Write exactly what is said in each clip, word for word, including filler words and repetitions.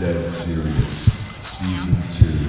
Dead Serious, Season two.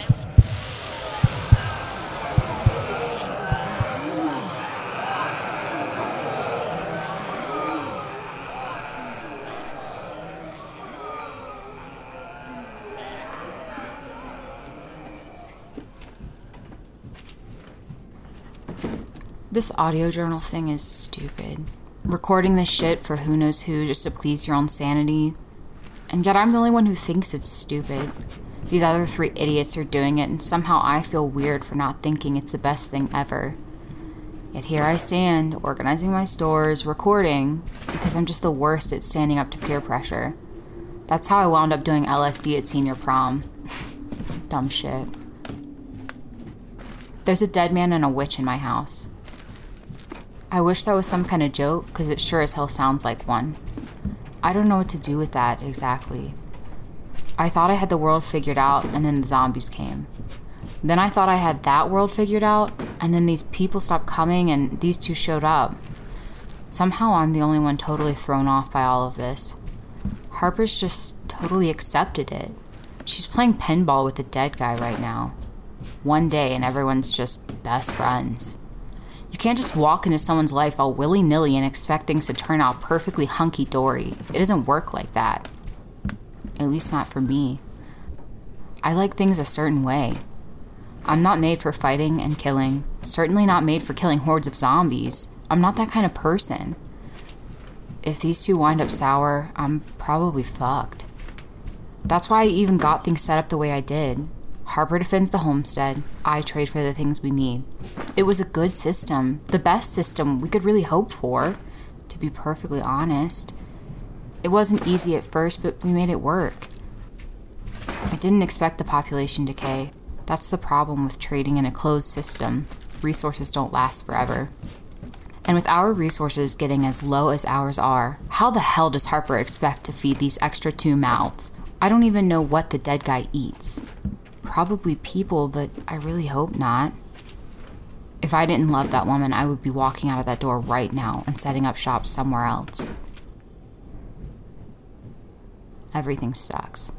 This audio journal thing is stupid. Recording this shit for who knows who just to please your own sanity. And yet I'm the only one who thinks it's stupid. These other three idiots are doing it, and somehow I feel weird for not thinking it's the best thing ever. Yet here I stand, organizing my stores, recording, because I'm just the worst at standing up to peer pressure. That's how I wound up doing L S D at senior prom. Dumb shit. There's a dead man and a witch in my house. I wish that was some kind of joke, because it sure as hell sounds like one. I don't know what to do with that, exactly. I thought I had the world figured out, and then the zombies came. Then I thought I had that world figured out, and then these people stopped coming, and these two showed up. Somehow I'm the only one totally thrown off by all of this. Harper's just totally accepted it. She's playing pinball with the dead guy right now. One day, and everyone's just best friends. You can't just walk into someone's life all willy-nilly and expect things to turn out perfectly hunky-dory. It doesn't work like that. At least not for me. I like things a certain way. I'm not made for fighting and killing. Certainly not made for killing hordes of zombies. I'm not that kind of person. If these two wind up sour, I'm probably fucked. That's why I even got things set up the way I did. Harper defends the homestead. I trade for the things we need. It was a good system. The best system we could really hope for, to be perfectly honest. It wasn't easy at first, but we made it work. I didn't expect the population decay. That's the problem with trading in a closed system. Resources don't last forever. And with our resources getting as low as ours are, how the hell does Harper expect to feed these extra two mouths? I don't even know what the dead guy eats. Probably people, but I really hope not. If I didn't love that woman, I would be walking out of that door right now and setting up shop somewhere else. Everything sucks.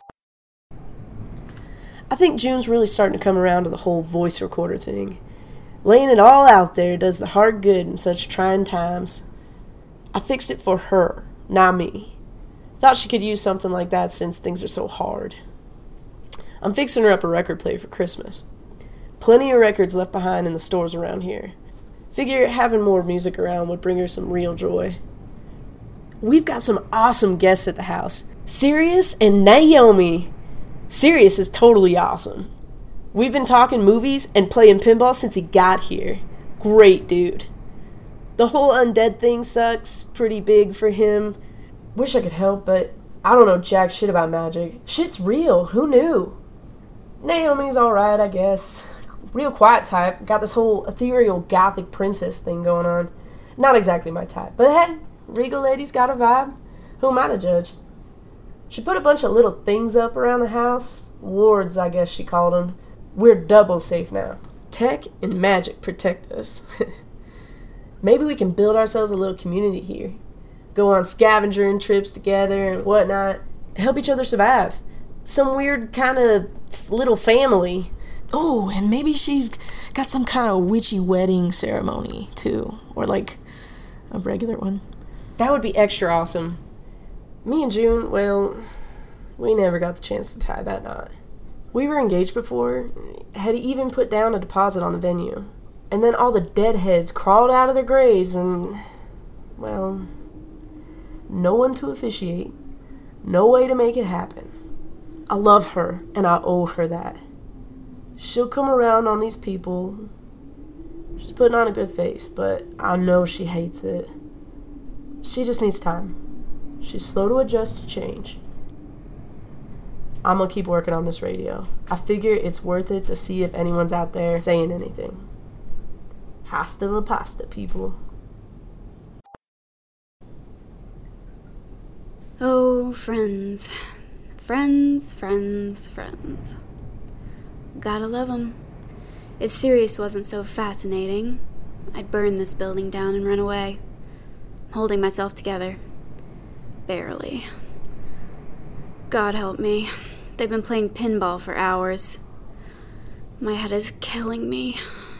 I think June's really starting to come around to the whole voice recorder thing. Laying it all out there does the heart good in such trying times. I fixed it for her, not me. Thought she could use something like that since things are so hard. I'm fixing her up a record player for Christmas. Plenty of records left behind in the stores around here. Figure having more music around would bring her some real joy. We've got some awesome guests at the house. Sirius and Naomi. Sirius is totally awesome. We've been talking movies and playing pinball since he got here. Great dude. The whole undead thing sucks. Pretty big for him. Wish I could help, but I don't know jack shit about magic. Shit's real. Who knew? Naomi's alright, I guess. Real quiet type. Got this whole ethereal gothic princess thing going on. Not exactly my type. But hey, regal lady's got a vibe. Who am I to judge? She put a bunch of little things up around the house. Wards, I guess she called them. We're double safe now. Tech and magic protect us. Maybe we can build ourselves a little community here. Go on scavengering trips together and whatnot. Help each other survive. Some weird kind of little family. Oh, and maybe she's got some kind of witchy wedding ceremony, too. Or, like, a regular one. That would be extra awesome. Me and June, well, we never got the chance to tie that knot. We were engaged before, had even put down a deposit on the venue. And then all the deadheads crawled out of their graves and, well, no one to officiate. No way to make it happen. I love her, and I owe her that. She'll come around on these people. She's putting on a good face, but I know she hates it. She just needs time. She's slow to adjust to change. I'm gonna keep working on this radio. I figure it's worth it to see if anyone's out there saying anything. Hasta la pasta, people. Oh, friends. Friends, friends, friends. Gotta love 'em. If Sirius wasn't so fascinating, I'd burn this building down and run away. I'm holding myself together. Barely. God help me. They've been playing pinball for hours. My head is killing me.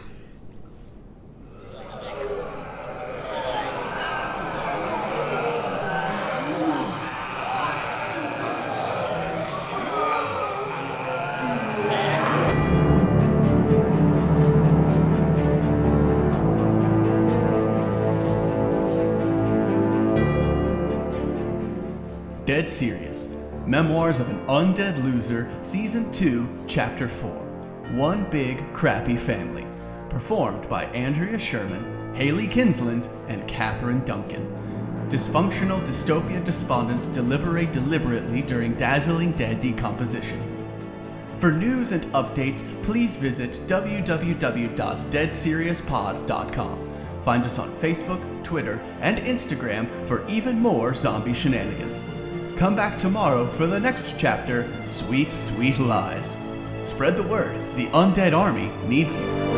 Dead Serious, Memoirs of an Undead Loser, Season two, Chapter four, One Big Crappy Family. Performed by Andrea Sherman, Haley Kinsland, and Catherine Duncan. Dysfunctional dystopia despondents deliberate deliberately during dazzling dead decomposition. For news and updates, please visit w w w dot dead serious pod dot com. Find us on Facebook, Twitter, and Instagram for even more zombie shenanigans. Come back tomorrow for the next chapter, Sweet, Sweet Lies. Spread the word. The Undead Army needs you.